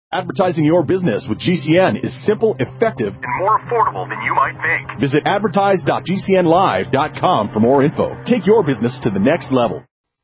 Advertising your business with GCN is simple, effective, and more affordable than you might think. Visit advertise.gcnlive.com for more info. Take your business to the next level.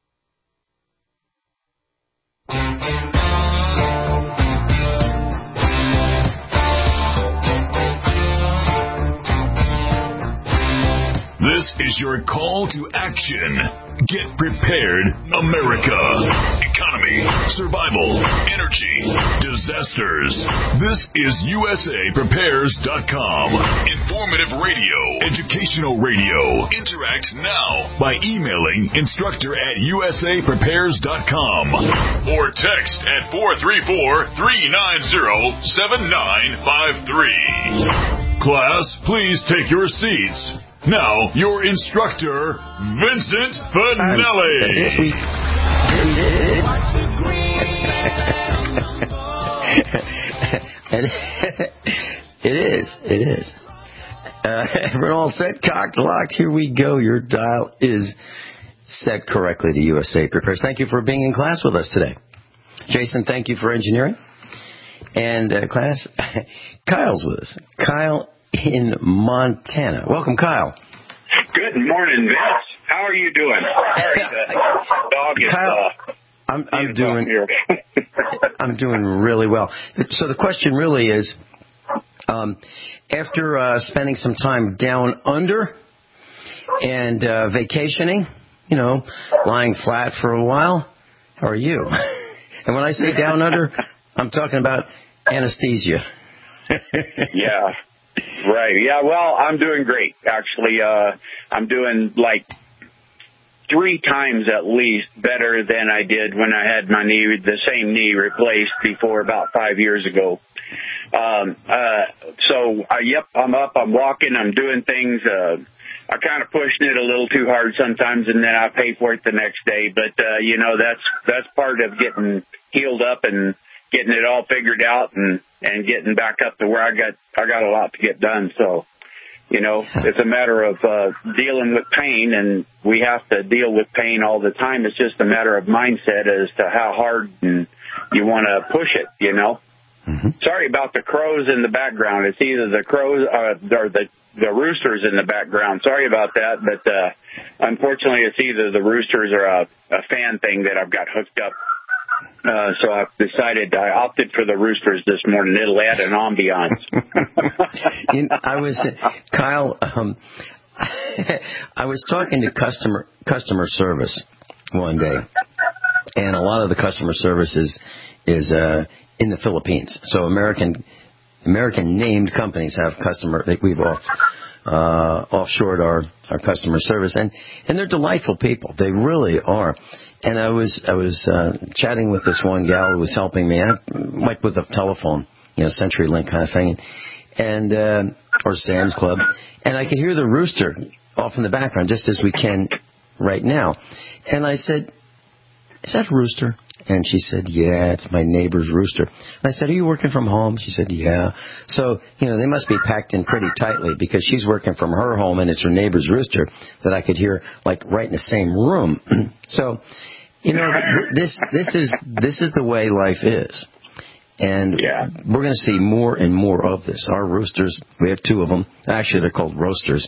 This is your call to action. Get prepared, America. Economy, survival, energy, disasters. This is USAPrepares.com. Informative radio, educational radio. Interact now by emailing instructor@USAPrepares.com or text at 434-390-7953. Class, please take your seats. Now, your instructor, Vincent Finelli. It is. Everyone all set, cocked, locked. Here we go. Your dial is set correctly to USA Prepares. Thank you for being in class with us today. Jason, thank you for engineering. And class, Kyle's with us. Kyle in Montana. Welcome, Kyle. Good morning, Vince. How are you doing? Sorry, the dog is... Kyle, I'm doing really well. So the question really is, after spending some time down under and vacationing, lying flat for a while, how are you? And when I say down under, I'm talking about anesthesia. Yeah. Right. Yeah, well, I'm doing great, actually. I'm doing like 3 times at least better than I did when I had my the same knee replaced before about 5 years ago. Yep, I'm up, I'm walking, I'm doing things. I kind of pushing it a little too hard sometimes, and then I pay for it the next day. But, that's part of getting healed up and getting it all figured out and getting back up to where I got a lot to get done. So, it's a matter of dealing with pain, and we have to deal with pain all the time. It's just a matter of mindset as to how hard you want to push it, Mm-hmm. Sorry about the crows in the background. It's either the crows or the roosters in the background. Sorry about that, but unfortunately it's either the roosters or a fan thing that I've got hooked up. So I opted for the roosters this morning. It'll add an ambiance. Kyle, I was talking to customer service one day, and a lot of the customer service is in the Philippines. So American named companies have we've offshored our customer service, and they're delightful people. They really are. And I was chatting with this one gal who was helping me, like with a telephone, CenturyLink kind of thing, and or Sam's Club, and I could hear the rooster off in the background, just as we can right now. And I said, "Is that a rooster?" And she said, "Yeah, it's my neighbor's rooster." And I said, "Are you working from home?" She said, "Yeah." So, they must be packed in pretty tightly, because she's working from her home and it's her neighbor's rooster that I could hear, like, right in the same room. So, this is the way life is. And we're going to see more and more of this. Our roosters, we have 2 of them. Actually, they're called roasters.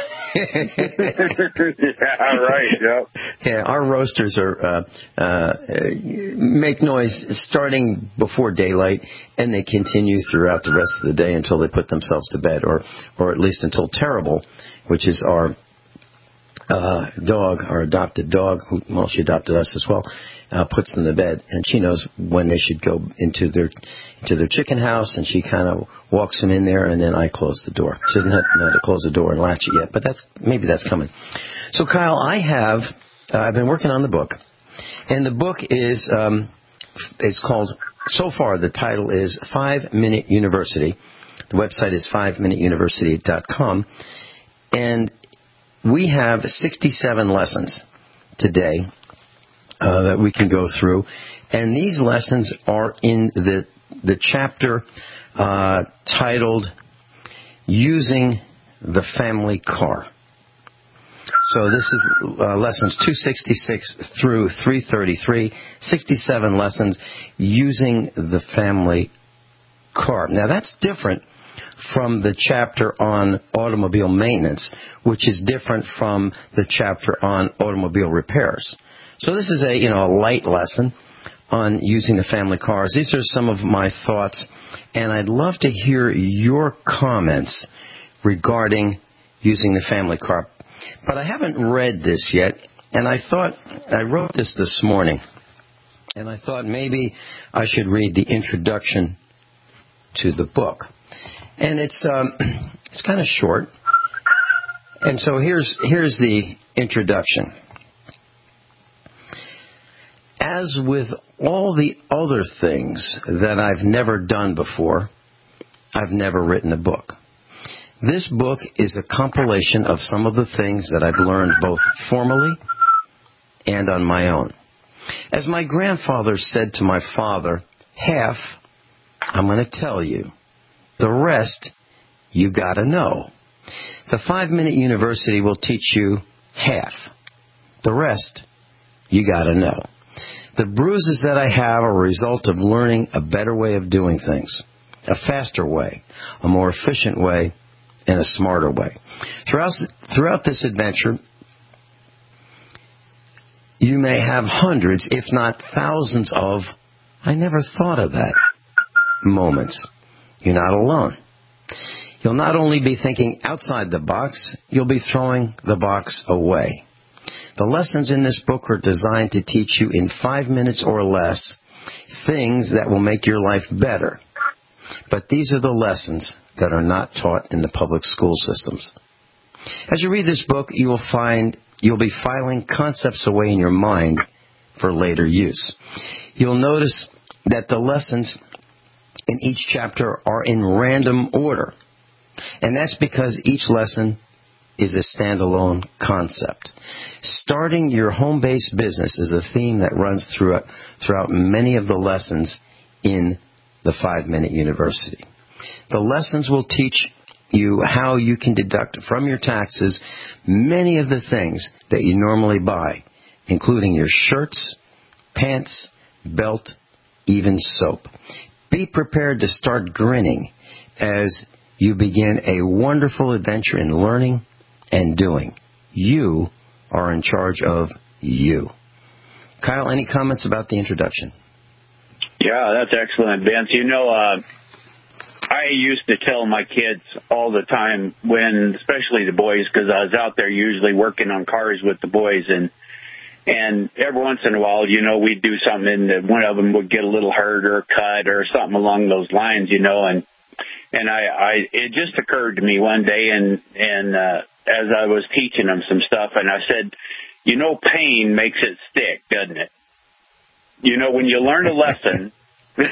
Yeah, right. Yep. Yeah, our roasters make noise starting before daylight, and they continue throughout the rest of the day until they put themselves to bed, or at least until Terrible, which is our dog, our adopted dog, she adopted us as well, puts them to bed, and she knows when they should go into their chicken house, and she kind of walks them in there, and then I close the door. She doesn't know to close the door and latch it yet, but maybe that's coming. So, Kyle, I've been working on the book, and the book is it's called, so far the title is 5 Minute University. The website is 5minuteuniversity.com, and we have 67 lessons today that we can go through, and these lessons are in the chapter titled Using the Family Car. So this is lessons 266 through 333, 67 lessons using the family car. Now, that's different from the chapter on automobile maintenance, which is different from the chapter on automobile repairs. So this is a light lesson on using the family cars. These are some of my thoughts, and I'd love to hear your comments regarding using the family car. But I haven't read this yet, and I wrote this morning, and I thought maybe I should read the introduction to the book. And it's kind of short. And so here's the introduction. As with all the other things that I've never done before, I've never written a book. This book is a compilation of some of the things that I've learned both formally and on my own. As my grandfather said to my father, half I'm going to tell you. The rest you got to know. The 5-Minute University will teach you half. The rest you got to know. The bruises that I have are a result of learning a better way of doing things, a faster way, a more efficient way, and a smarter way. Throughout this adventure, you may have hundreds, if not thousands of, I never thought of that, moments. You're not alone. You'll not only be thinking outside the box, you'll be throwing the box away. The lessons in this book are designed to teach you in 5 minutes or less things that will make your life better. But these are the lessons that are not taught in the public school systems. As you read this book, you'll be filing concepts away in your mind for later use. You'll notice that the lessons in each chapter are in random order. And that's because each lesson is a standalone concept. Starting your home-based business is a theme that runs throughout many of the lessons in the 5-Minute University. The lessons will teach you how you can deduct from your taxes many of the things that you normally buy, including your shirts, pants, belt, even soap. Be prepared to start grinning as you begin a wonderful adventure in learning and doing. You are in charge of you. Kyle, any comments about the introduction? Yeah, that's excellent, Vince. I used to tell my kids all the time especially the boys, because I was out there usually working on cars with the boys, and every once in a while, we'd do something and one of them would get a little hurt or cut or something along those lines, and it just occurred to me one day, and as I was teaching them some stuff, and I said, pain makes it stick, doesn't it? When you learn a lesson, pain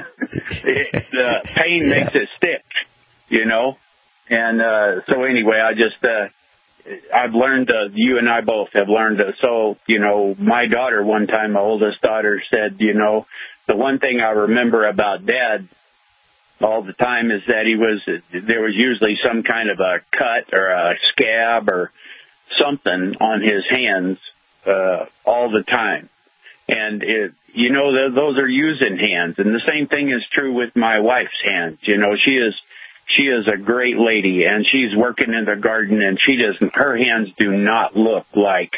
makes it stick, And so anyway, I've learned, you and I both have learned. So, my daughter one time, my oldest daughter said, the one thing I remember about Dad all the time is that there was usually some kind of a cut or a scab or something on his hands all the time. And, those are using hands. And the same thing is true with my wife's hands. She is a great lady, and she's working in the garden, and her hands do not look like,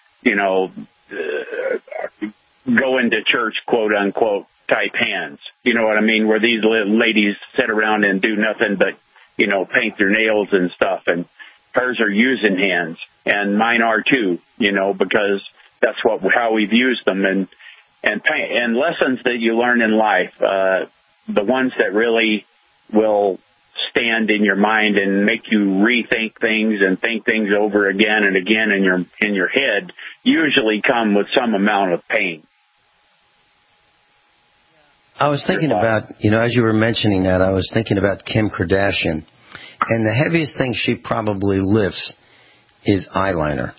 going to church, quote unquote, type hands. You know what I mean? Where these ladies sit around and do nothing but, paint their nails and stuff. And hers are using hands, and mine are too, because that's how we've used them. And lessons that you learn in life, the ones that really will stand in your mind and make you rethink things and think things over again and again in your head, usually come with some amount of pain. I was thinking about, as you were mentioning that, I was thinking about Kim Kardashian. And the heaviest thing she probably lifts is eyeliner,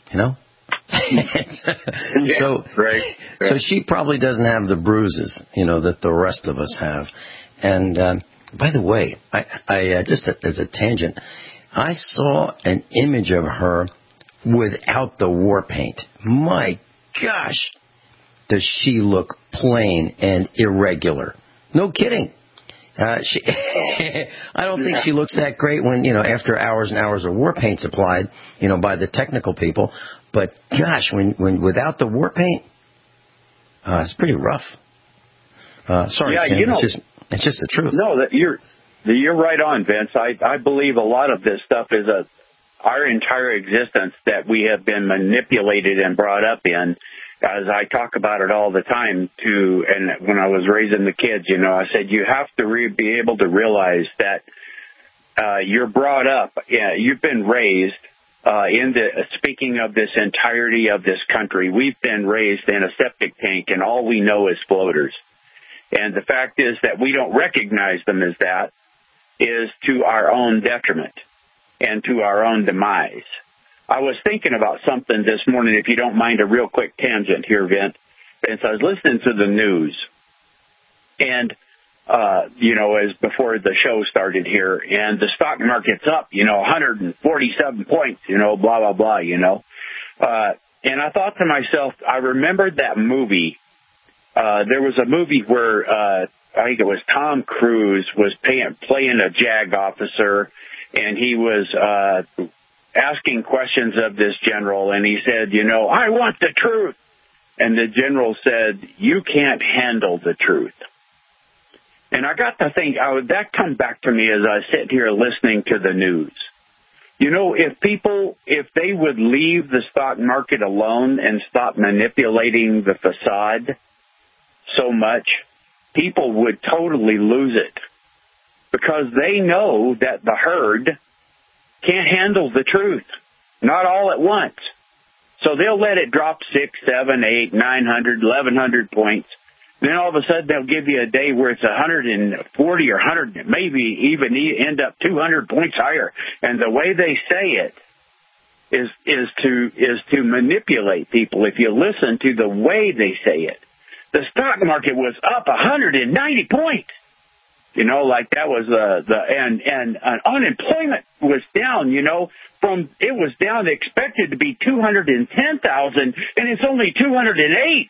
So she probably doesn't have the bruises, that the rest of us have. And by the way, I just as a tangent, I saw an image of her without the war paint. My gosh, does she look plain and irregular? No kidding. I don't think she looks that great when, after hours and hours of war paint's applied, by the technical people. But gosh, when without the war paint, it's pretty rough. Sorry, Tim, it's just the truth. No, you're right on, Vince. I believe a lot of this stuff is our entire existence that we have been manipulated and brought up in. As I talk about it all the time, too, and when I was raising the kids, I said you have to be able to realize that you're brought up, you've been raised speaking of this entirety of this country, we've been raised in a septic tank, and all we know is floaters. And the fact is that we don't recognize them as that is to our own detriment and to our own demise. I was thinking about something this morning, if you don't mind a real quick tangent here, Vince. I was listening to the news, and, as before the show started here, and the stock market's up, 147 points, blah, blah, blah, and I thought to myself, I remembered that movie. There was a movie where I think it was Tom Cruise was playing a JAG officer, and he was asking questions of this general, and he said, I want the truth. And the general said, you can't handle the truth. And I got to think, that comes back to me as I sit here listening to the news. If they would leave the stock market alone and stop manipulating the facade so much, people would totally lose it, because they know that the herd can't handle the truth, not all at once. So they'll let it drop 6, 7, 8, 900, 1,100 points. Then all of a sudden they'll give you a day where it's 140 or 100, maybe even end up 200 points higher. And the way they say it is to manipulate people. If you listen to the way they say it, the stock market was up 190 points. Like that was and unemployment was down, it was down, expected to be 210,000, and it's only 208.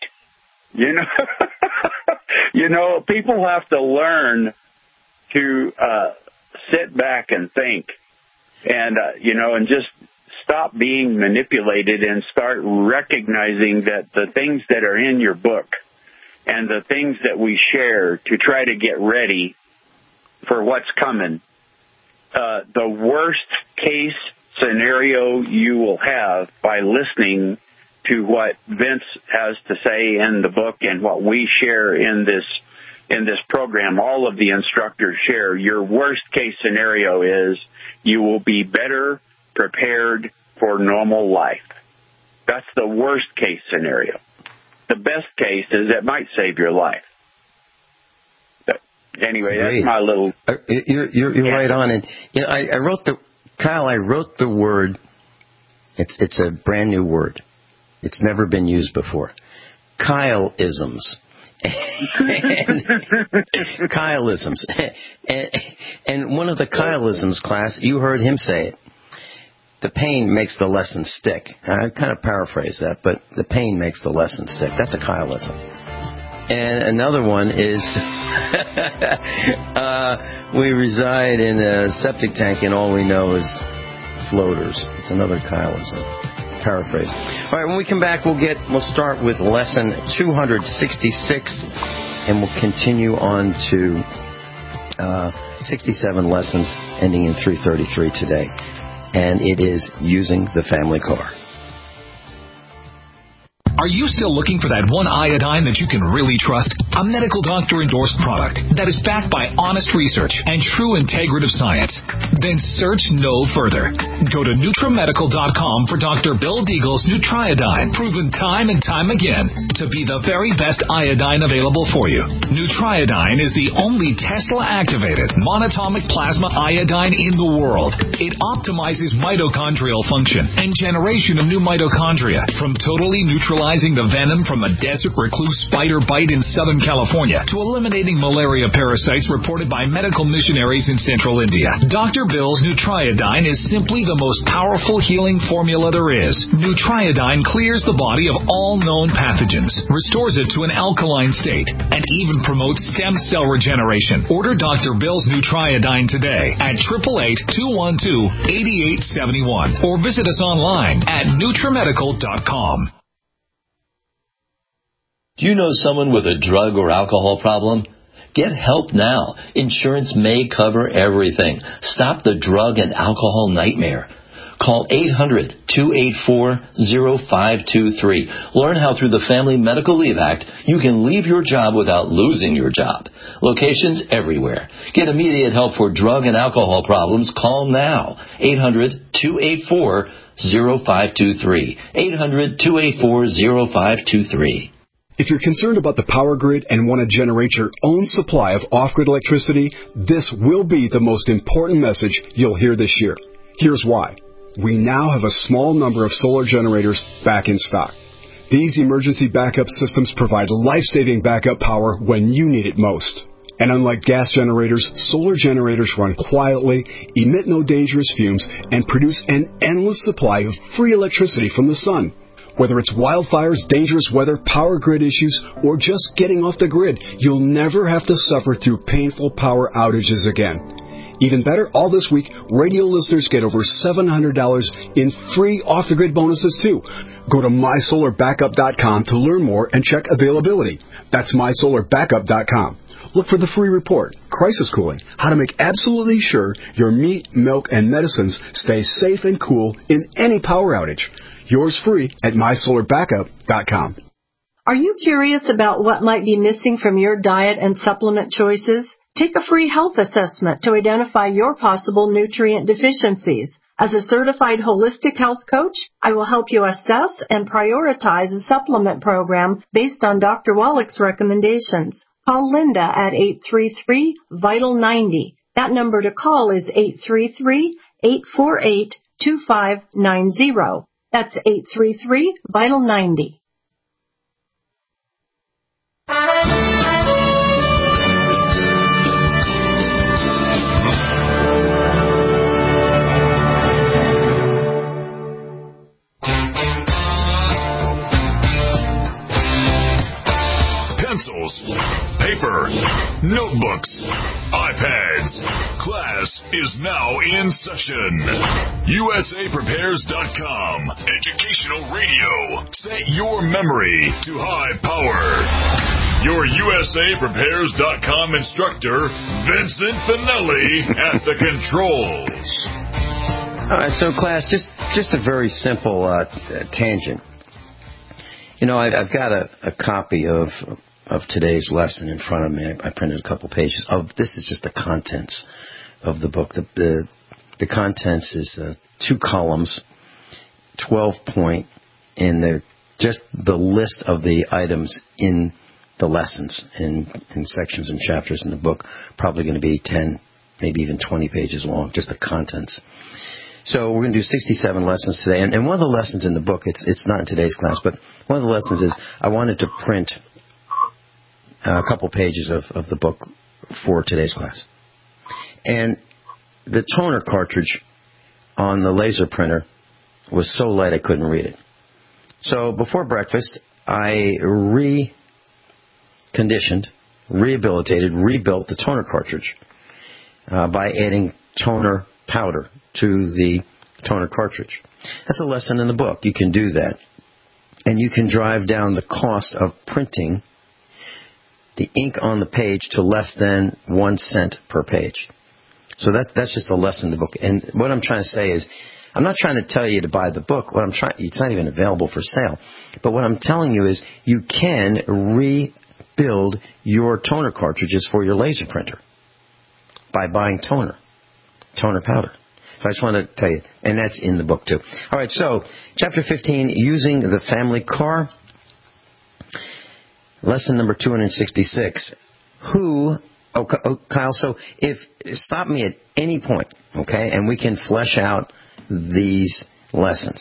People have to learn to sit back and think, and and just stop being manipulated and start recognizing that the things that are in your book and the things that we share to try to get ready for what's coming, the worst case scenario you will have by listening to what Vince has to say in the book and what we share in this program, all of the instructors share, your worst case scenario is you will be better prepared for normal life. That's the worst case scenario. The best case is it might save your life. Anyway, that's my little. You're right on, and I wrote the word. It's a brand new word. It's never been used before. Kyle-isms. Kyle-isms. And one of the Kyle-isms class, you heard him say it. The pain makes the lesson stick. I kind of paraphrase that, but the pain makes the lesson stick. That's a Kyle-ism. And another one is we reside in a septic tank and all we know is floaters. It's another Kyle-ism. Paraphrase. All right, when we come back, we'll start with lesson 266, and we'll continue on to 67 lessons ending in 333 today. And it is using the family car. Are you still looking for that one iodine that you can really trust? A medical doctor-endorsed product that is backed by honest research and true integrative science? Then search no further. Go to NutriMedical.com for Dr. Bill Deagle's Nutriodine, proven time and time again to be the very best iodine available for you. Nutriodine is the only Tesla-activated monatomic plasma iodine in the world. It optimizes mitochondrial function and generation of new mitochondria from totally neutralizing the venom from a desert recluse spider bite in Southern California to eliminating malaria parasites reported by medical missionaries in central India. Dr. Bill's Nutriodine is simply the the most powerful healing formula there is. Nutriodine clears the body of all known pathogens, restores it to an alkaline state, and even promotes stem cell regeneration. Order Dr. Bill's Nutriodine today at 888-212-8871 or visit us online at NutriMedical.com. Do you know someone with a drug or alcohol problem? Get help now. Insurance may cover everything. Stop the drug and alcohol nightmare. Call 800-284-0523. Learn how through the Family Medical Leave Act you can leave your job without losing your job. Locations everywhere. Get immediate help for drug and alcohol problems. Call now. 800-284-0523. 800-284-0523. If you're concerned about the power grid and want to generate your own supply of off-grid electricity, this will be the most important message you'll hear this year. Here's why. We now have a small number of solar generators back in stock. These emergency backup systems provide life-saving backup power when you need it most. And unlike gas generators, solar generators run quietly, emit no dangerous fumes, and produce an endless supply of free electricity from the sun. Whether it's wildfires, dangerous weather, power grid issues, or just getting off the grid, you'll never have to suffer through painful power outages again. Even better, all this week, radio listeners get over $700 in free off-the-grid bonuses, too. Go to MySolarBackup.com to learn more and check availability. That's MySolarBackup.com. Look for the free report, Crisis Cooling, how to make absolutely sure your meat, milk, and medicines stay safe and cool in any power outage. Yours free at MySolarBackup.com. Are you curious about what might be missing from your diet and supplement choices? Take a free health assessment to identify your possible nutrient deficiencies. As a certified holistic health coach, I will help you assess and prioritize a supplement program based on Dr. Wallach's recommendations. Call Linda at 833-VITAL-90. That number to call is 833-848-2590. That's 833-VITAL-90. Pencils, paper, notebooks, iPads. Class is now in session. USAPrepares.com. Educational radio. Set your memory to high power. Your USAPrepares.com instructor, Vincent Finelli, at the controls. All right, so class, just a very simple tangent. You know, I've got a copy of today's lesson in front of me. I printed a couple pages of. This is just the contents of the book. The contents is 2 columns, 12-point, and they're just the list of the items in the lessons in sections and chapters in the book. Probably going to be 10, maybe even 20 pages long. Just the contents. So we're going to do 67 lessons today, and one of the lessons in the book, it's not in today's class, but one of the lessons is I wanted to print a couple pages of the book for today's class. And the toner cartridge on the laser printer was so light I couldn't read it. So before breakfast, I reconditioned, rehabilitated, rebuilt the toner cartridge by adding toner powder to the toner cartridge. That's a lesson in the book. You can do that. And you can drive down the cost of printing the ink on the page to less than 1 cent per page. So that's just a lesson in the book. And what I'm trying to say is, I'm not trying to tell you to buy the book. It's not even available for sale. But what I'm telling you is you can rebuild your toner cartridges for your laser printer by buying toner powder. So I just want to tell you, and that's in the book too. All right, so chapter 15, using the family car. Lesson number 266. Kyle, so stop me at any point, okay, and we can flesh out these lessons.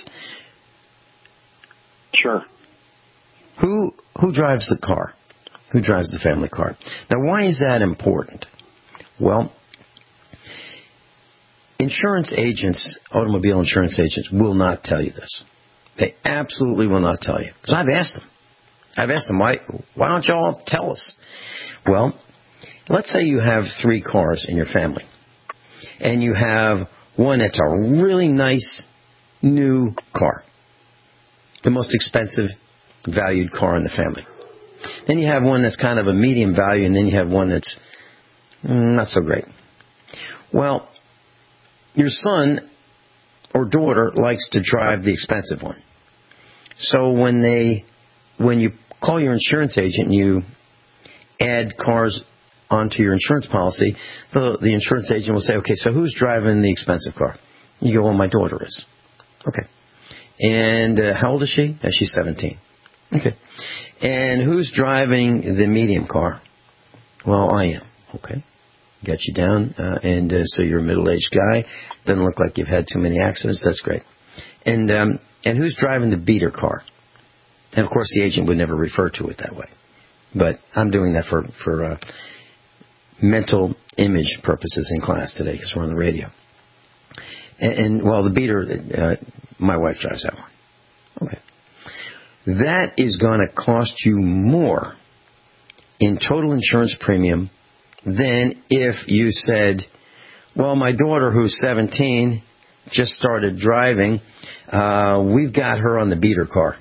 Sure. Who drives the car? Who drives the family car? Now, why is that important? Well, Insurance agents, automobile insurance agents, will not tell you this. They absolutely will not tell you. Because I've asked them, why don't you all tell us? Well, let's say you have 3 cars in your family. And you have one that's a really nice new car. The most expensive valued car in the family. Then you have one that's kind of a medium value, and then you have one that's not so great. Well, your son or daughter likes to drive the expensive one. So when you call your insurance agent and you add cars onto your insurance policy, the insurance agent will say, okay, so who's driving the expensive car? You go, well, my daughter is. Okay. And how old is she? She's 17. Okay. And who's driving the medium car? Well, I am. Okay. Got you down. So you're a middle-aged guy. Doesn't look like you've had too many accidents. That's great. And who's driving the beater car? And, of course, the agent would never refer to it that way. But I'm doing that for mental image purposes in class today because we're on the radio. And the beater, my wife drives that one. Okay. That is going to cost you more in total insurance premium than if you said, well, my daughter who's 17 just started driving, we've got her on the beater car.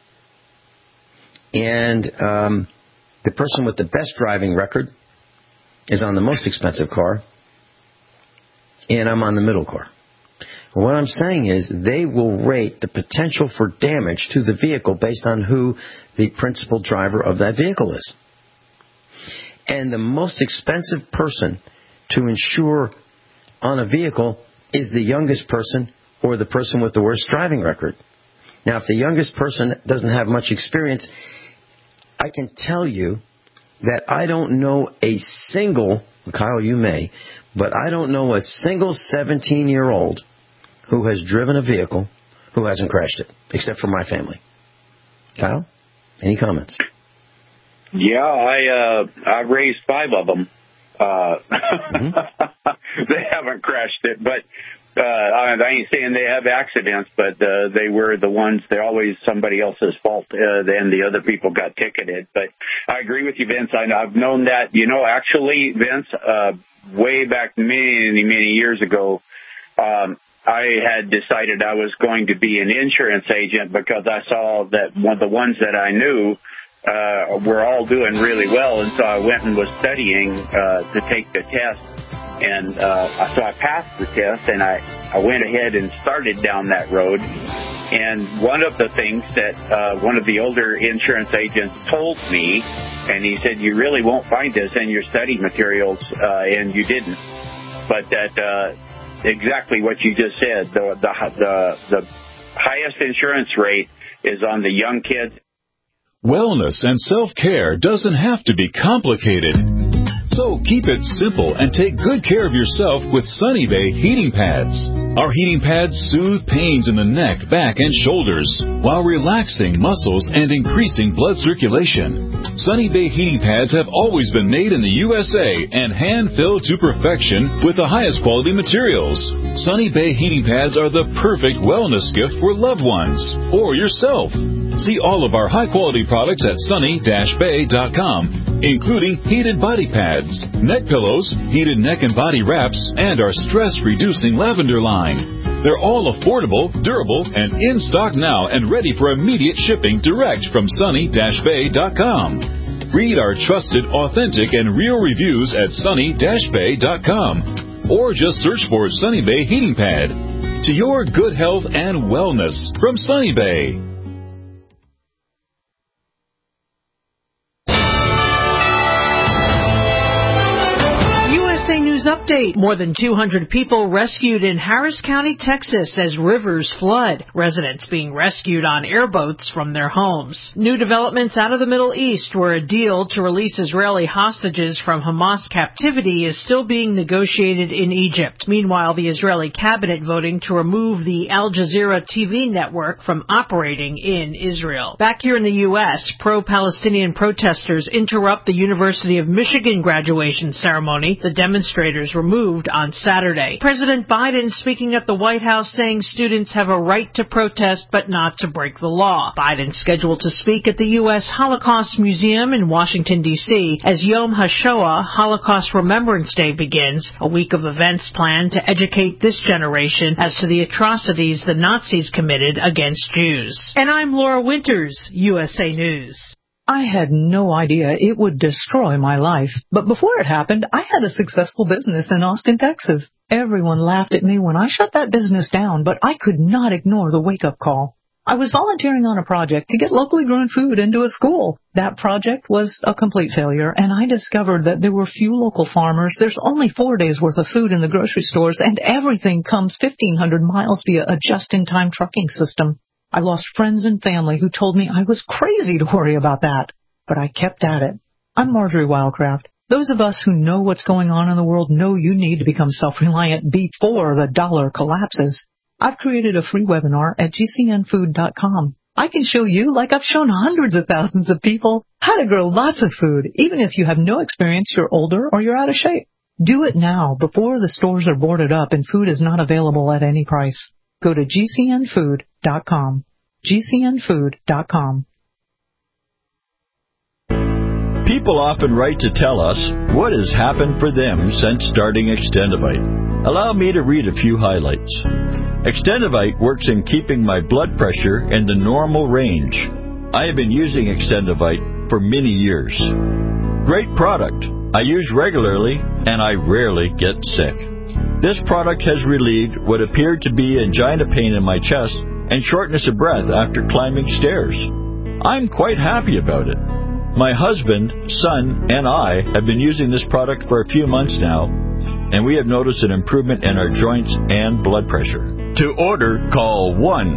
And the person with the best driving record is on the most expensive car, and I'm on the middle car. What I'm saying is they will rate the potential for damage to the vehicle based on who the principal driver of that vehicle is. And the most expensive person to insure on a vehicle is the youngest person or the person with the worst driving record. Now, if the youngest person doesn't have much experience, I can tell you that I don't know a single, Kyle, you may, but I don't know a single 17-year-old who has driven a vehicle who hasn't crashed it, except for my family. Kyle, any comments? Yeah, I raised 5 of them. They haven't crashed it, but I ain't saying they have accidents, but they were the ones, they're always somebody else's fault, and the other people got ticketed. But I agree with you, Vince. I've known that, actually, Vince, way back many, many years ago, I had decided I was going to be an insurance agent because I saw that one of the ones that I knew were all doing really well, and so I went and was studying to take the test, and so I passed the test, and I went ahead and started down that road. And one of the things that one of the older insurance agents told me, and he said, you really won't find this in your study materials, and you didn't, but that exactly what you just said, the highest insurance rate is on the young kids. Wellness and self-care doesn't have to be complicated. So keep it simple and take good care of yourself with Sunny Bay heating pads. Our heating pads soothe pains in the neck, back, and shoulders while relaxing muscles and increasing blood circulation. Sunny Bay heating pads have always been made in the USA and hand-filled to perfection with the highest quality materials. Sunny Bay heating pads are the perfect wellness gift for loved ones or yourself. See all of our high-quality products at sunny-bay.com, including heated body pads, neck pillows, heated neck and body wraps, and our stress-reducing lavender line. They're all affordable, durable, and in stock now and ready for immediate shipping direct from sunny-bay.com. Read our trusted, authentic, and real reviews at sunny-bay.com, or just search for Sunny Bay Heating Pad. To your good health and wellness from Sunny Bay. News update. More than 200 people rescued in Harris County, Texas as rivers flood. Residents being rescued on airboats from their homes. New developments out of the Middle East where a deal to release Israeli hostages from Hamas captivity is still being negotiated in Egypt. Meanwhile, the Israeli cabinet voting to remove the Al Jazeera TV network from operating in Israel. Back here in the U.S., pro-Palestinian protesters interrupt the University of Michigan graduation ceremony. The demonstrators demonstrators removed on Saturday. President Biden speaking at the White House saying students have a right to protest but not to break the law. Biden scheduled to speak at the U.S. Holocaust Museum in Washington, D.C. as Yom HaShoah, Holocaust Remembrance Day, begins, a week of events planned to educate this generation as to the atrocities the Nazis committed against Jews. And I'm Laura Winters, USA News. I had no idea it would destroy my life. But before it happened, I had a successful business in Austin, Texas. Everyone laughed at me when I shut that business down, but I could not ignore the wake-up call. I was volunteering on a project to get locally grown food into a school. That project was a complete failure, and I discovered that there were few local farmers. There's only 4 days' worth of food in the grocery stores, and everything comes 1,500 miles via a just-in-time trucking system. I lost friends and family who told me I was crazy to worry about that, but I kept at it. I'm Marjorie Wildcraft. Those of us who know what's going on in the world know you need to become self-reliant before the dollar collapses. I've created a free webinar at gcnfood.com. I can show you, like I've shown hundreds of thousands of people, how to grow lots of food, even if you have no experience, you're older, or you're out of shape. Do it now before the stores are boarded up and food is not available at any price. Go to gcnfood.com. gcnfood.com. People often write to tell us what has happened for them since starting Extendivite. Allow me to read a few highlights. Extendivite works in keeping my blood pressure in the normal range. I have been using Extendivite for many years. Great product. I use regularly and I rarely get sick. This product has relieved what appeared to be angina pain in my chest and shortness of breath after climbing stairs. I'm quite happy about it. My husband, son, and I have been using this product for a few months now, and we have noticed an improvement in our joints and blood pressure. To order, call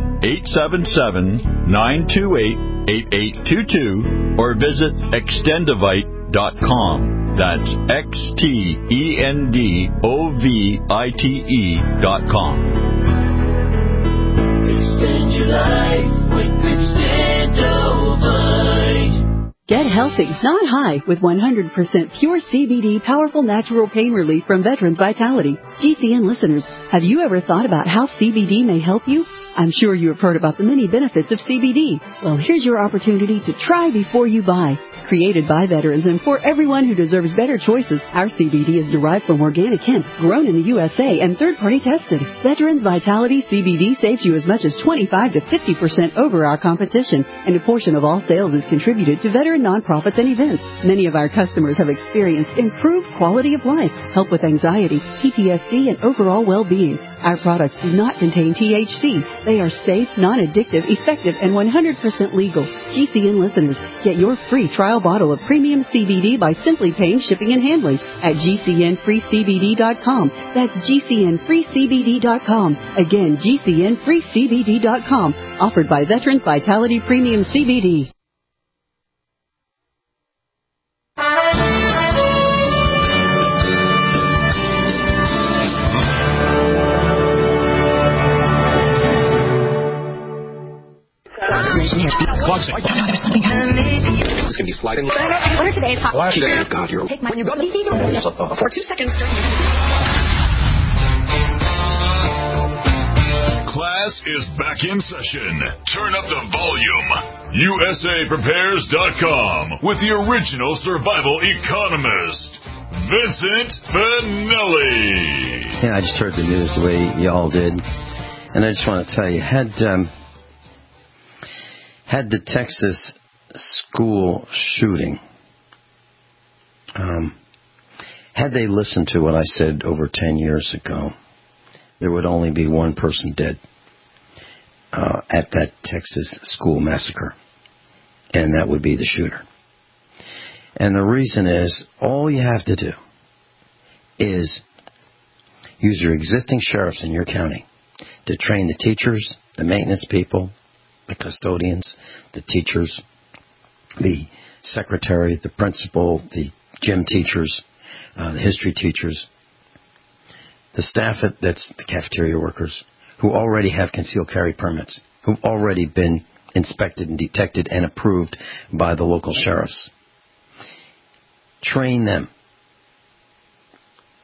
1-877-928-8822 or visit extendivite.com. That's XTENDOVITE.com. Extend your life with Extendovite. Get healthy, not high, with 100% pure CBD powerful natural pain relief from Veterans Vitality. GCN listeners, have you ever thought about how CBD may help you? I'm sure you have heard about the many benefits of CBD. Well, here's your opportunity to try before you buy. Created by veterans and for everyone who deserves better choices, our CBD is derived from organic hemp, grown in the USA, and third-party tested. Veterans Vitality CBD saves you as much as 25 to 50% over our competition, and a portion of all sales is contributed to veteran nonprofits and events. Many of our customers have experienced improved quality of life, help with anxiety, PTSD, and overall well-being. Our products do not contain THC. They are safe, non-addictive, effective, and 100% legal. GCN listeners, get your free trial bottle of premium CBD by simply paying shipping and handling at GCNFreeCBD.com. That's GCNFreeCBD.com. Again, GCNFreeCBD.com. Offered by Veterans Vitality Premium CBD. It's going to be sliding. What are today's hot today? God, you're take my when you go to for 2 seconds. Class is back in session. Turn up the volume. USAPrepares.com with the original survival economist, Vincent Finelli. Yeah, I just heard the news the way y'all did, and I just want to tell you, had the Texas school shooting, had they listened to what I said over 10 years ago, there would only be one person dead at that Texas school massacre, and that would be the shooter. And the reason is, all you have to do is use your existing sheriffs in your county to train the teachers, the maintenance people, the custodians, the teachers, the secretary, the principal, the gym teachers, the history teachers, the staff that's the cafeteria workers who already have concealed carry permits, who've already been inspected and detected and approved by the local sheriffs. Train them.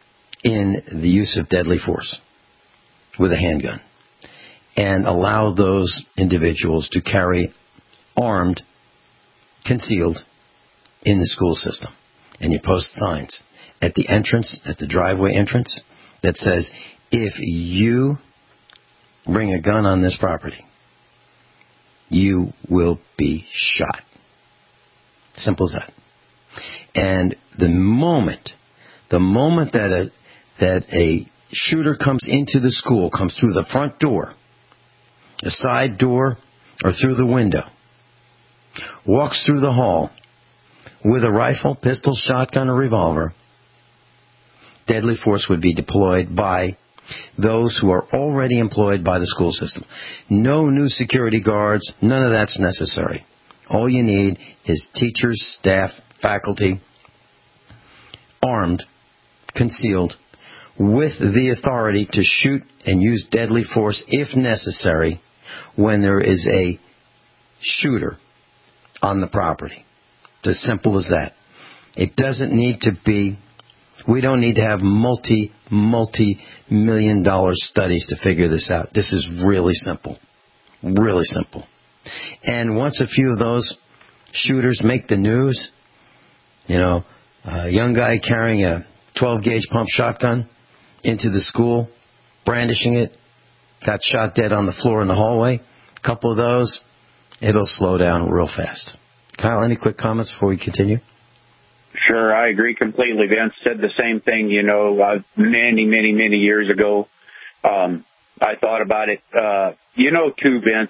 in the use of deadly force with a handgun and allow those individuals to carry armed, concealed, in the school system. And you post signs at the entrance, at the driveway entrance, that says, if you bring a gun on this property, you will be shot. Simple as that. And the moment that a shooter comes into the school, comes through the front door, the side door, or through the window, walks through the hall with a rifle, pistol, shotgun, or revolver, deadly force would be deployed by those who are already employed by the school system. No new security guards, none of that's necessary. All you need is teachers, staff, faculty, armed, concealed, with the authority to shoot and use deadly force if necessary when there is a shooter on the property. It's as simple as that. It doesn't need to be, we don't need to have multi-million-dollar studies to figure this out. This is really simple. Really simple. And once a few of those shooters make the news, a young guy carrying a 12-gauge pump shotgun into the school, brandishing it, got shot dead on the floor in the hallway, a couple of those, it'll slow down real fast. Kyle, any quick comments before we continue? Sure, I agree completely. Vince said the same thing, many years ago. I thought about it. Too, Vince,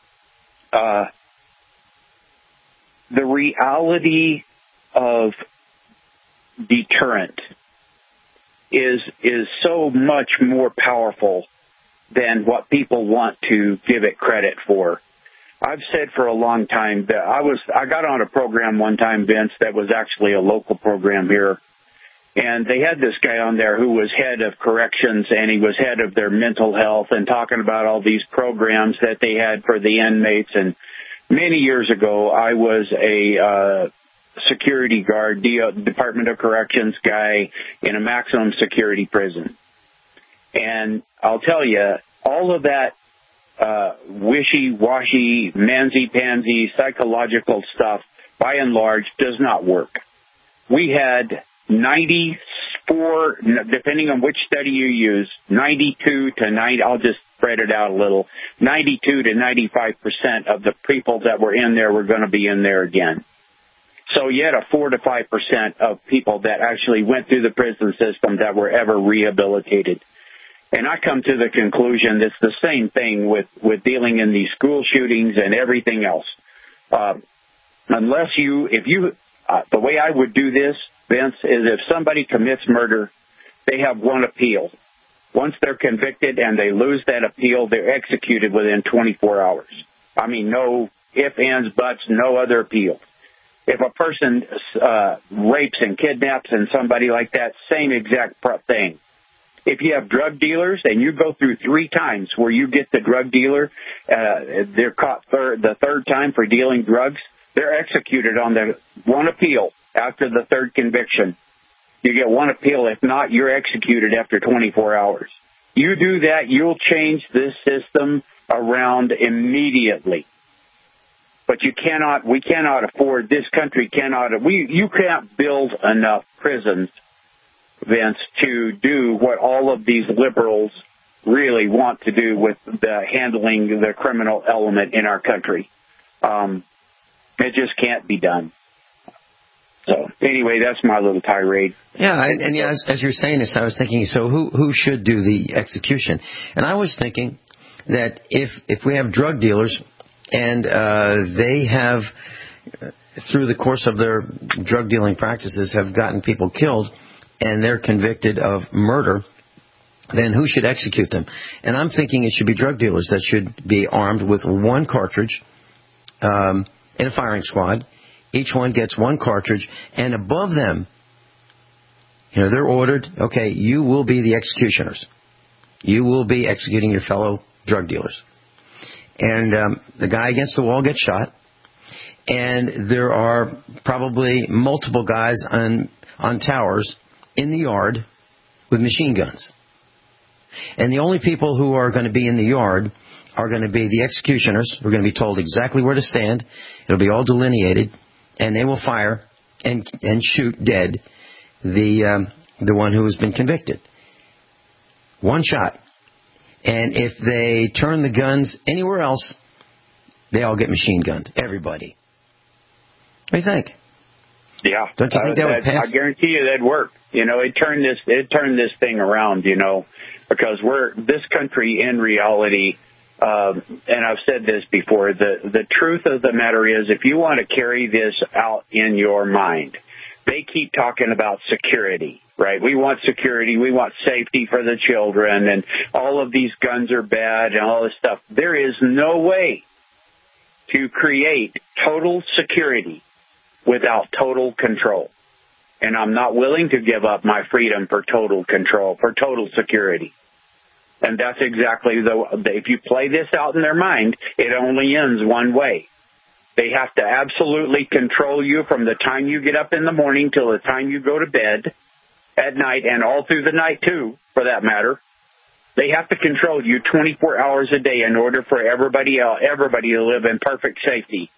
the reality of deterrent is so much more powerful than what people want to give it credit for. I've said for a long time that I got on a program one time, Vince, that was actually a local program here. And they had this guy on there who was head of corrections, and he was head of their mental health, and talking about all these programs that they had for the inmates. And many years ago, I was a security guard, Department of Corrections guy in a maximum security prison. And I'll tell you, all of that wishy-washy, mansy-pansy, psychological stuff, by and large, does not work. We had 94, depending on which study you use, 92 to 90, I'll just spread it out a little, 92 to 95% of the people that were in there were going to be in there again. So you had a 4 to 5% of people that actually went through the prison system that were ever rehabilitated. And I come to the conclusion it's the same thing with dealing in these school shootings and everything else. The way I would do this, Vince, is if somebody commits murder, they have one appeal. Once they're convicted and they lose that appeal, they're executed within 24 hours. I mean, no ifs, ands, buts, no other appeal. If a person rapes and kidnaps and somebody like that, same exact thing. If you have drug dealers and you go through 3 times where you get the drug dealer, they're caught the third time for dealing drugs, they're executed on the one appeal after the third conviction. You get one appeal. If not, you're executed after 24 hours. You do that, you'll change this system around immediately. But we cannot afford, this country you can't build enough prisons, Vince, to do what all of these liberals really want to do with handling the criminal element in our country. It just can't be done. So anyway, that's my little tirade. Yeah, and as you're saying this, I was thinking, so who should do the execution? And I was thinking that if we have drug dealers and they have, through the course of their drug dealing practices, have gotten people killed, and they're convicted of murder, then who should execute them? And I'm thinking it should be drug dealers that should be armed with one cartridge in a firing squad. Each one gets one cartridge, and above them, they're ordered, okay, you will be the executioners. You will be executing your fellow drug dealers. And the guy against the wall gets shot, and there are probably multiple guys on towers in the yard with machine guns. And the only people who are going to be in the yard are going to be the executioners. We're going to be told exactly where to stand. It'll be all delineated, and they will fire and shoot dead the one who has been convicted. One shot. And if they turn the guns anywhere else, they all get machine gunned. Everybody. What do you think? Yeah. Don't you think that would pass? I guarantee you that'd work. You know, it turned this thing around, you know, because this country in reality, and I've said this before, the truth of the matter is, if you want to carry this out in your mind, they keep talking about security, right? We want security. We want safety for the children, and all of these guns are bad and all this stuff. There is no way to create total security without total control. And I'm not willing to give up my freedom for total control, for total security. And that's exactly if you play this out in their mind, it only ends one way. They have to absolutely control you from the time you get up in the morning till the time you go to bed at night, and all through the night too, for that matter. They have to control you 24 hours a day in order for everybody to live in perfect safety.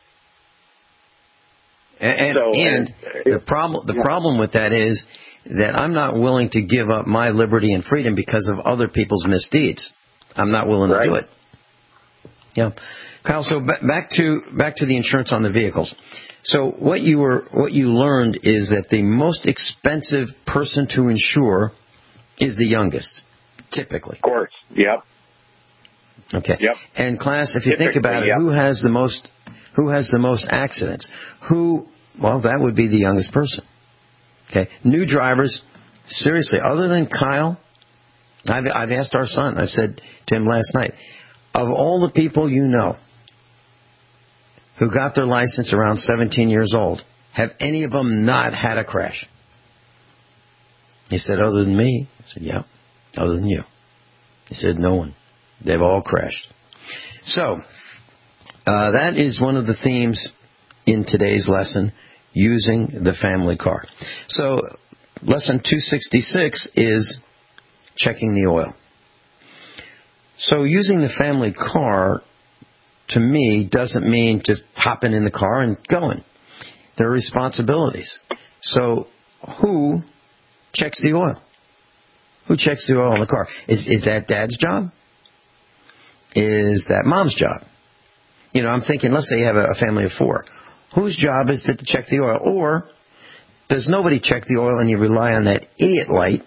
And the problem with that is that I'm not willing to give up my liberty and freedom because of other people's misdeeds. I'm not willing to do it. Yeah, Kyle. So back to the insurance on the vehicles. So what you learned is that the most expensive person to insure is the youngest, typically. Of course. Yep. Okay. Yep. And class, if you think about it, who has the most accidents? Well, that would be the youngest person. Okay. New drivers, seriously, other than Kyle, I've asked our son, I said to him last night, of all the people you know who got their license around 17 years old, have any of them not had a crash? He said, other than me. I said, yeah, other than you. He said, no one. They've all crashed. So, that is one of the themes in today's lesson, using the family car. So, lesson 266 is checking the oil. So, using the family car, to me, doesn't mean just hopping in the car and going. There are responsibilities. So, who checks the oil? Who checks the oil in the car? Is that dad's job? Is that mom's job? You know, I'm thinking, let's say you have a family of 4. Whose job is it to check the oil? Or does nobody check the oil and you rely on that idiot light,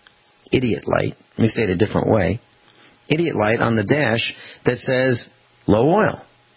let me say it a different way, idiot light on the dash that says low oil?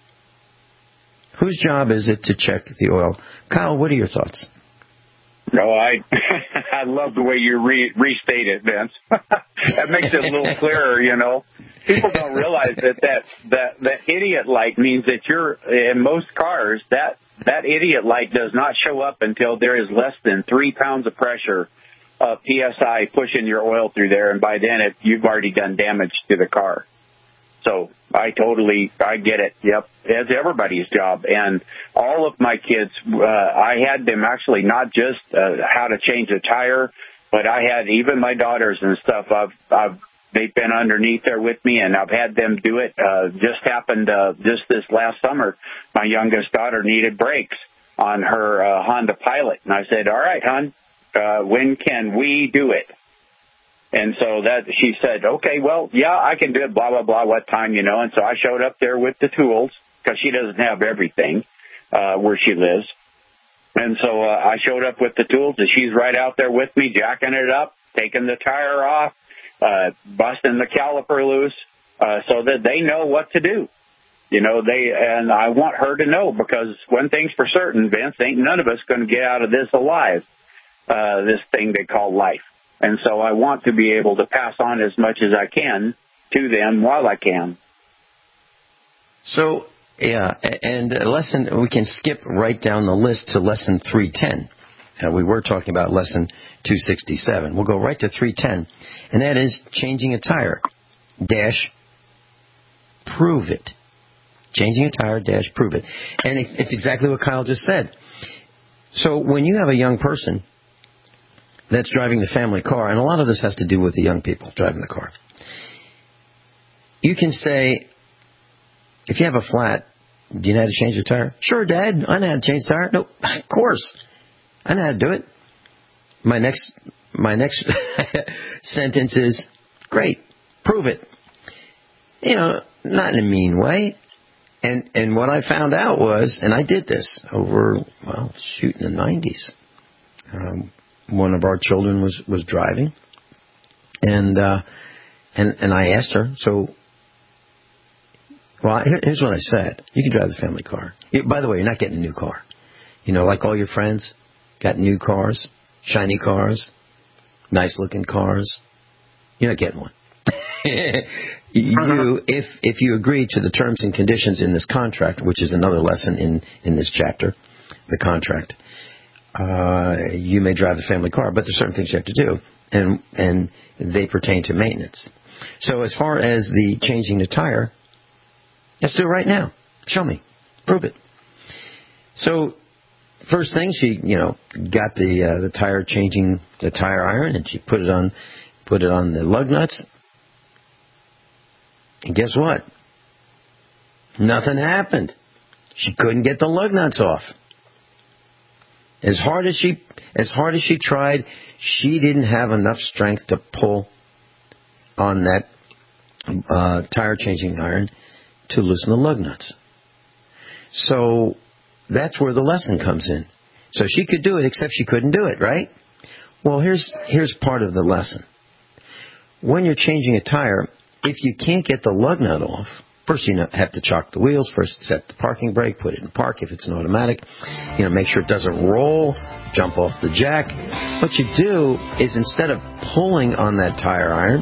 Whose job is it to check the oil? Kyle, what are your thoughts? No, I love the way you restate it, Vince. That makes it a little clearer, you know. People don't realize that idiot light means that you're, in most cars, that idiot light does not show up until there is less than 3 pounds of pressure of PSI pushing your oil through there, and by then you've already done damage to the car. So I get it. Yep. It's everybody's job. And all of my kids, I had them actually not just how to change a tire, but I had even my daughters and stuff. They've been underneath there with me, and I've had them do it. Just happened just this last summer. My youngest daughter needed brakes on her Honda Pilot. And I said, all right, hon, when can we do it? And so she said, okay, well, yeah, I can do it, blah, blah, blah, what time, you know. And so I showed up there with the tools, because she doesn't have everything where she lives. And so I showed up with the tools, and she's right out there with me, jacking it up, taking the tire off, busting the caliper loose, so that they know what to do. You know, and I want her to know, because one thing's for certain, Vince, ain't none of us going to get out of this alive, this thing they call life. And so I want to be able to pass on as much as I can to them while I can. So, yeah, and we can skip right down the list to lesson 310. We were talking about lesson 267. We'll go right to 310, and that is changing a tire, prove it. Changing a tire, prove it. And it's exactly what Kyle just said. So when you have a young person, that's driving the family car, and a lot of this has to do with the young people driving the car. You can say, if you have a flat, do you know how to change the tire? Sure, Dad, I know how to change the tire. No, of course. I know how to do it. My next sentence is, great, prove it. Not in a mean way. And what I found out was, and I did this over, in the 90s. One of our children was driving, and I asked her, here's what I said. You can drive the family car. By the way, you're not getting a new car. Like all your friends got new cars, shiny cars, nice-looking cars. You're not getting one. If you agree to the terms and conditions in this contract, which is another lesson in this chapter, the contract, you may drive the family car, but there's certain things you have to do, and they pertain to maintenance. So as far as the changing the tire, let's do it right now. Show me. Prove it. So first thing, she got the tire changing, the tire iron, and she put it on the lug nuts. And guess what? Nothing happened. She couldn't get the lug nuts off. As hard as she tried, she didn't have enough strength to pull on that tire changing iron to loosen the lug nuts. So that's where the lesson comes in. So she could do it, except she couldn't do it, right? Well, here's part of the lesson. When you're changing a tire, if you can't get the lug nut off, first you have to chock the wheels, first set the parking brake, put it in park if it's an automatic, make sure it doesn't roll, jump off the jack. What you do is, instead of pulling on that tire iron,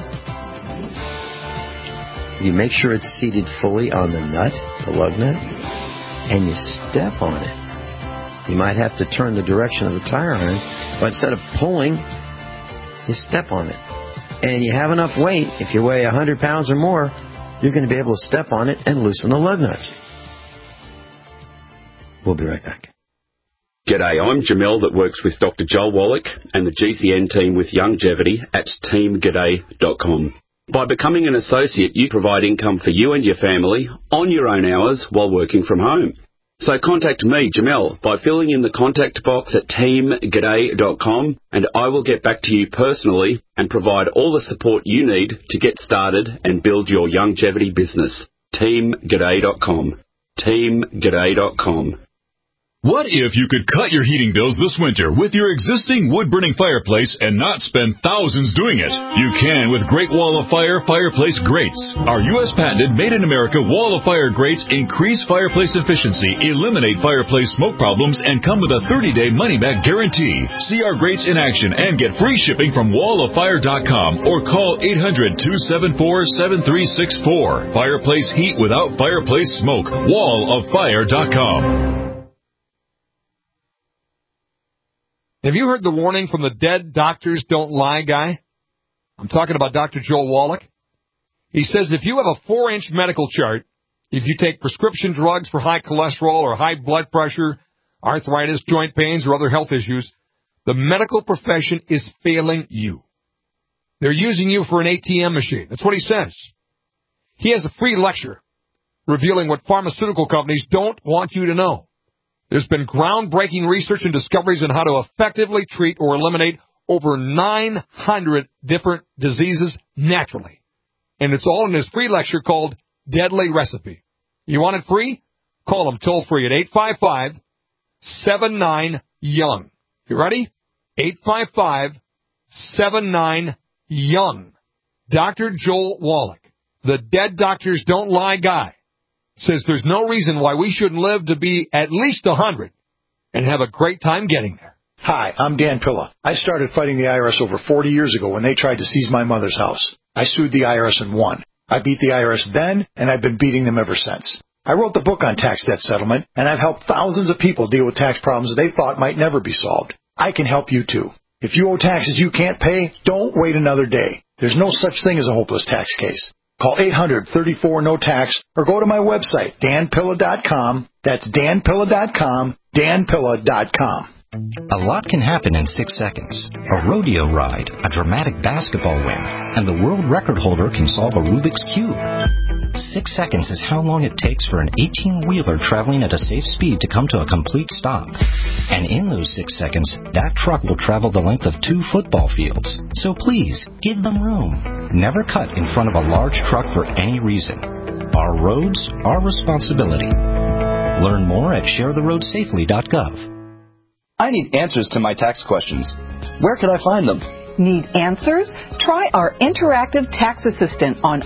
you make sure it's seated fully on the nut, the lug nut, and you step on it. You might have to turn the direction of the tire iron, but instead of pulling, you step on it. And you have enough weight, if you weigh 100 pounds or more, you're going to be able to step on it and loosen the lug nuts. We'll be right back. G'day, I'm Jamel that works with Dr. Joel Wallach and the GCN team with Longevity at teamg'day.com. By becoming an associate, you provide income for you and your family on your own hours while working from home. So contact me, Jamel, by filling in the contact box at teamg'day.com, and I will get back to you personally and provide all the support you need to get started and build your longevity business. teamg'day.com. teamg'day.com. What if you could cut your heating bills this winter with your existing wood-burning fireplace and not spend thousands doing it? You can with Great Wall of Fire fireplace grates. Our U.S. patented made-in-America Wall of Fire grates increase fireplace efficiency, eliminate fireplace smoke problems, and come with a 30-day money-back guarantee. See our grates in action and get free shipping from walloffire.com or call 800-274-7364. Fireplace heat without fireplace smoke. walloffire.com. Have you heard the warning from the Dead Doctors Don't Lie guy? I'm talking about Dr. Joel Wallach. He says if you have a 4-inch medical chart, if you take prescription drugs for high cholesterol or high blood pressure, arthritis, joint pains, or other health issues, the medical profession is failing you. They're using you for an ATM machine. That's what he says. He has a free lecture revealing what pharmaceutical companies don't want you to know. There's been groundbreaking research and discoveries on how to effectively treat or eliminate over 900 different diseases naturally. And it's all in his free lecture called Deadly Recipe. You want it free? Call him toll free at 855-79-YOUNG. You ready? 855-79-YOUNG. Dr. Joel Wallach, the Dead Doctors Don't Lie guy, says there's no reason why we shouldn't live to be at least 100 and have a great time getting there. Hi, I'm Dan Pilla. I started fighting the IRS over 40 years ago when they tried to seize my mother's house. I sued the IRS and won. I beat the IRS then, and I've been beating them ever since. I wrote the book on tax debt settlement, and I've helped thousands of people deal with tax problems they thought might never be solved. I can help you too. If you owe taxes you can't pay, don't wait another day. There's no such thing as a hopeless tax case. Call 800-34-NO-TAX or go to my website, danpilla.com. That's danpilla.com, danpilla.com. A lot can happen in 6 seconds. A rodeo ride, a dramatic basketball win, and the world record holder can solve a Rubik's Cube. 6 seconds is how long it takes for an 18-wheeler traveling at a safe speed to come to a complete stop. And in those 6 seconds, that truck will travel the length of 2 football fields. So please, give them room. Never cut in front of a large truck for any reason. Our roads, our responsibility. Learn more at sharetheroadsafely.gov. I need answers to my tax questions. Where can I find them? Need answers? Try our interactive tax assistant on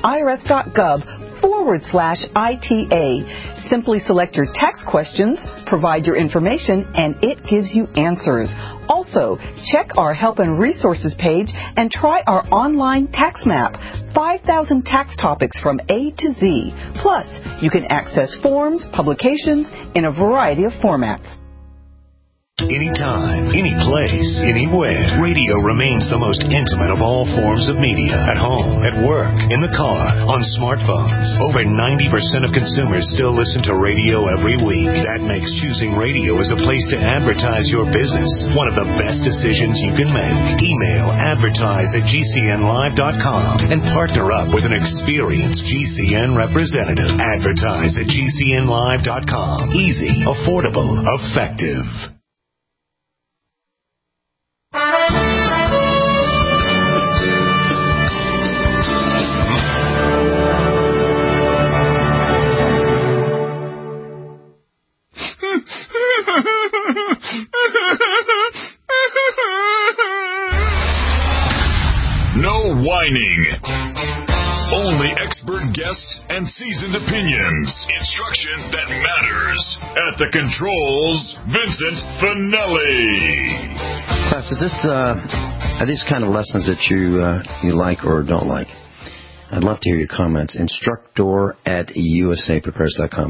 irs.gov/ITA. Simply select your tax questions, provide your information, and it gives you answers. Also, check our Help and Resources page and try our online tax map. 5,000 tax topics from A to Z. Plus, you can access forms, publications in a variety of formats. Anytime, any place, anywhere, radio remains the most intimate of all forms of media. At home, at work, in the car, on smartphones. Over 90% of consumers still listen to radio every week. That makes choosing radio as a place to advertise your business one of the best decisions you can make. Email advertise@gcnlive.com and partner up with an experienced GCN representative. Advertise at gcnlive.com. Easy, affordable, effective. No whining. Only expert guests and seasoned opinions. Instruction that matters. At the controls, Vincent Finelli. Class, are these kind of lessons that you like or don't like? I'd love to hear your comments. Instructor@usaprepares.com.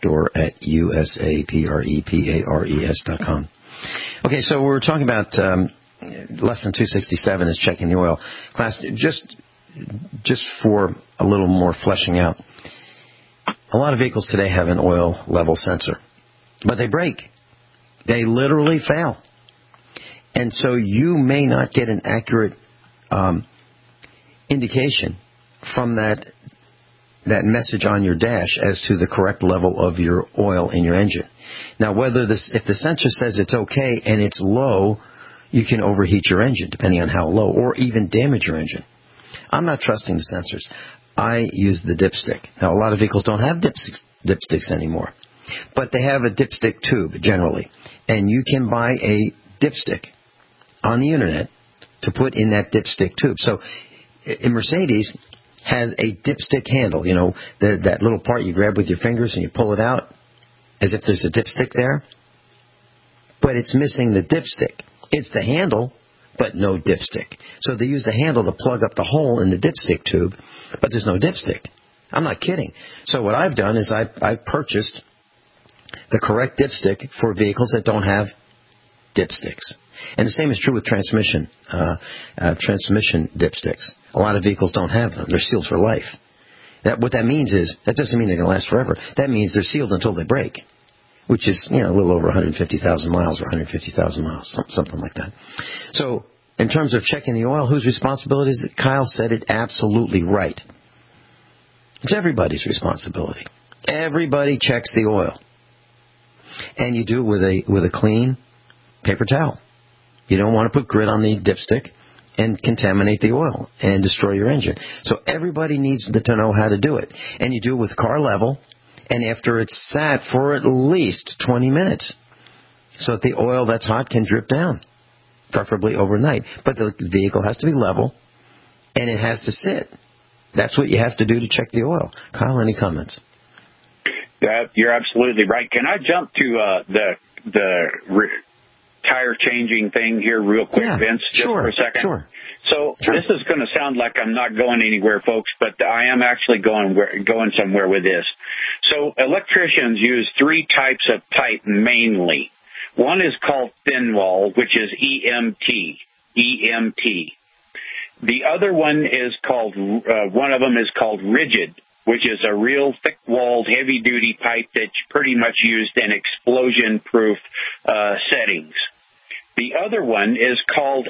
Instructor@usaprepares.com. Okay, so we're talking about lesson 267 is checking the oil. Class, just for a little more fleshing out, a lot of vehicles today have an oil level sensor, but they break. They literally fail. And so you may not get an accurate indication from that message on your dash as to the correct level of your oil in your engine. Now, if the sensor says it's okay and it's low, you can overheat your engine, depending on how low, or even damage your engine. I'm not trusting the sensors. I use the dipstick. Now, a lot of vehicles don't have dipsticks anymore, but they have a dipstick tube, generally. And you can buy a dipstick on the Internet to put in that dipstick tube. So, in Mercedes has a dipstick handle, that little part you grab with your fingers and you pull it out as if there's a dipstick there. But it's missing the dipstick. It's the handle, but no dipstick. So they use the handle to plug up the hole in the dipstick tube, but there's no dipstick. I'm not kidding. So what I've done is I've purchased the correct dipstick for vehicles that don't have dipsticks. And the same is true with transmission dipsticks. A lot of vehicles don't have them. They're sealed for life. What that means is, that doesn't mean they're going to last forever. That means they're sealed until they break, which is, a little over 150,000 miles or 150,000 miles, something like that. So in terms of checking the oil, whose responsibility is it? Kyle said it absolutely right. It's everybody's responsibility. Everybody checks the oil. And you do it with a clean paper towel. You don't want to put grit on the dipstick and contaminate the oil and destroy your engine. So everybody needs to know how to do it. And you do it with car level, and after it's sat for at least 20 minutes, so that the oil that's hot can drip down, preferably overnight. But the vehicle has to be level, and it has to sit. That's what you have to do to check the oil. Kyle, any comments? You're absolutely right. Can I jump to the tire changing thing here real quick, Vince, just for a second? Sure. So this is going to sound like I'm not going anywhere, folks, but I am actually going somewhere with this. So electricians use 3 types of pipe mainly. One is called thin wall, which is EMT. The other one is called, one of them is called rigid, which is a real thick-walled, heavy-duty pipe that's pretty much used in explosion-proof settings. The other one is called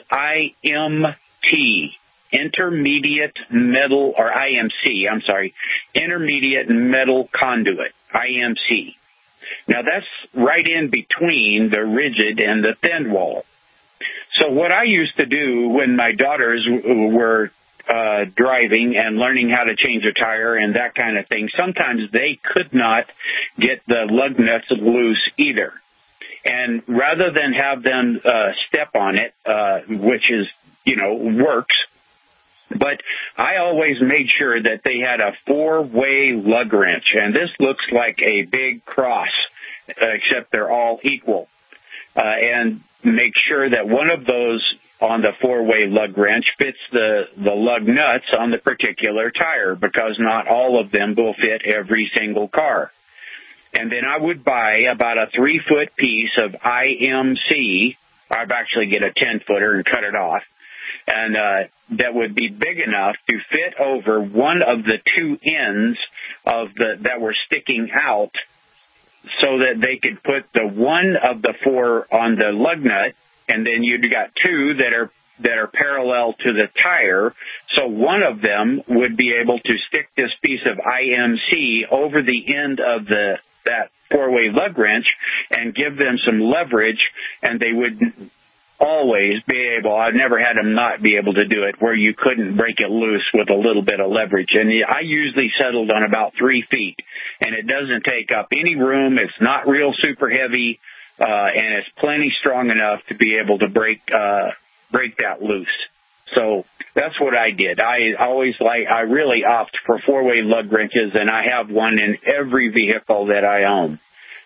IMT, Intermediate Metal, or IMC, I'm sorry, Intermediate Metal Conduit, IMC. Now, that's right in between the rigid and the thin wall. So what I used to do when my daughters were driving and learning how to change a tire and that kind of thing, sometimes they could not get the lug nuts loose either. And rather than have them step on it, which is, works, but I always made sure that they had a 4-way lug wrench. And this looks like a big cross, except they're all equal. And make sure that one of those on the 4-way lug wrench fits the lug nuts on the particular tire, because not all of them will fit every single car. And then I would buy about a 3-foot piece of IMC. I'd actually get a 10-footer and cut it off. And that would be big enough to fit over one of the 2 ends of that were sticking out, so that they could put the one of the 4 on the lug nut, and then you've got 2 that are parallel to the tire. So one of them would be able to stick this piece of IMC over the end of that 4-way lug wrench and give them some leverage, and they would always be able, I've never had them not be able to do it, where you couldn't break it loose with a little bit of leverage. And I usually settled on about 3 feet, and it doesn't take up any room. It's not real super heavy, and it's plenty strong enough to be able to break that loose. So that's what I did. I really opt for 4-way lug wrenches, and I have one in every vehicle that I own.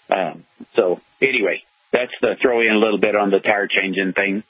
So anyway, that's the throw in a little bit on the tire changing thing.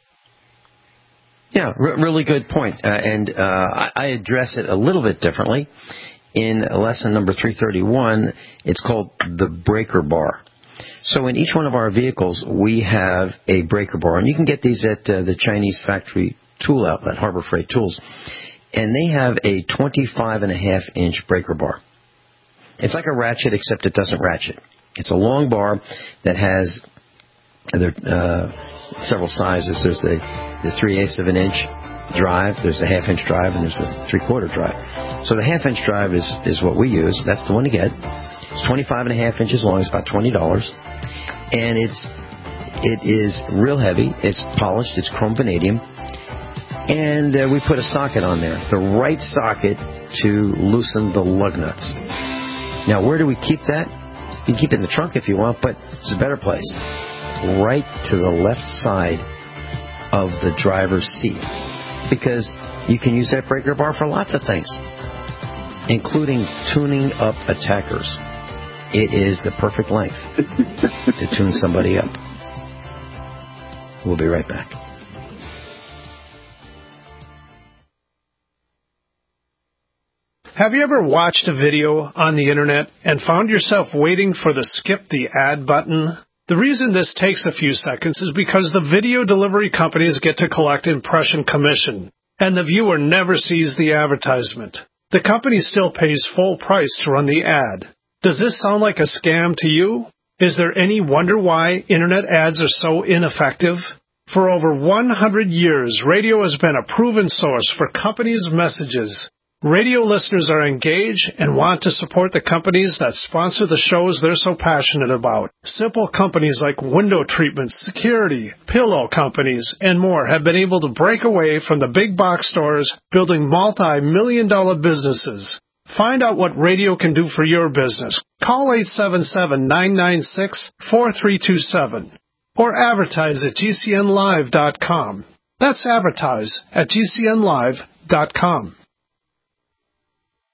Yeah, really good point. And I address it a little bit differently. In lesson number 331, it's called the breaker bar. So in each one of our vehicles, we have a breaker bar. And you can get these at the Chinese factory tool outlet, Harbor Freight Tools. And they have a 25.5-inch breaker bar. It's like a ratchet, except it doesn't ratchet. It's a long bar that has several sizes. There's the 3/8 of an inch drive, there's a 1/2-inch drive, and there's a 3/4 drive. So the 1/2-inch drive is what we use. That's the one to get. It's 25.5 inches long. It's about $20, and it is real heavy. It's polished. It's chrome vanadium, and we put a socket on there, the right socket to loosen the lug nuts. Now, where do we keep that? You can keep it in the trunk if you want, but it's a better place. Right to the left side of the driver's seat, because you can use that breaker bar for lots of things, including tuning up attackers. It is the perfect length to tune somebody up. We'll be right back. Have you ever watched a video on the internet and found yourself waiting for the skip the ad button? The reason this takes a few seconds is because the video delivery companies get to collect impression commission, and the viewer never sees the advertisement. The company still pays full price to run the ad. Does this sound like a scam to you? Is there any wonder why internet ads are so ineffective? For over 100 years, radio has been a proven source for companies' messages. Radio listeners are engaged and want to support the companies that sponsor the shows they're so passionate about. Simple companies like window treatments, security, pillow companies, and more have been able to break away from the big box stores, building multi-million-dollar businesses. Find out what radio can do for your business. Call 877-996-4327 or advertise at GCNlive.com. That's advertise at GCNlive.com.